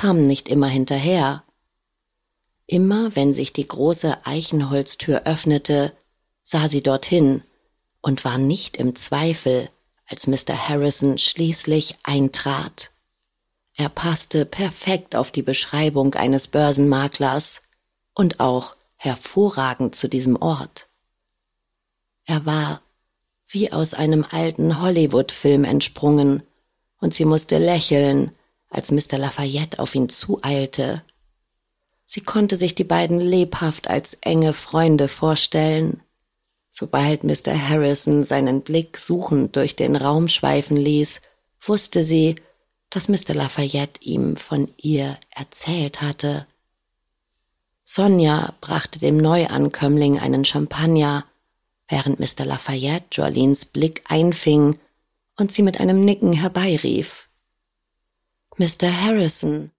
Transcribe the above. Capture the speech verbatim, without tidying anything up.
kamen nicht immer hinterher. Immer wenn sich die große Eichenholztür öffnete, sah sie dorthin und war nicht im Zweifel, als Mister Harrison schließlich eintrat. Er passte perfekt auf die Beschreibung eines Börsenmaklers und auch hervorragend zu diesem Ort. Er war wie aus einem alten Hollywood-Film entsprungen, und sie musste lächeln, als Mister Lafayette auf ihn zueilte. Sie konnte sich die beiden lebhaft als enge Freunde vorstellen. Sobald Mister Harrison seinen Blick suchend durch den Raum schweifen ließ, wusste sie, dass Mister Lafayette ihm von ihr erzählt hatte. Sonja brachte dem Neuankömmling einen Champagner, während Mister Lafayette Jolines Blick einfing und sie mit einem Nicken herbeirief. »Mister Harrison«,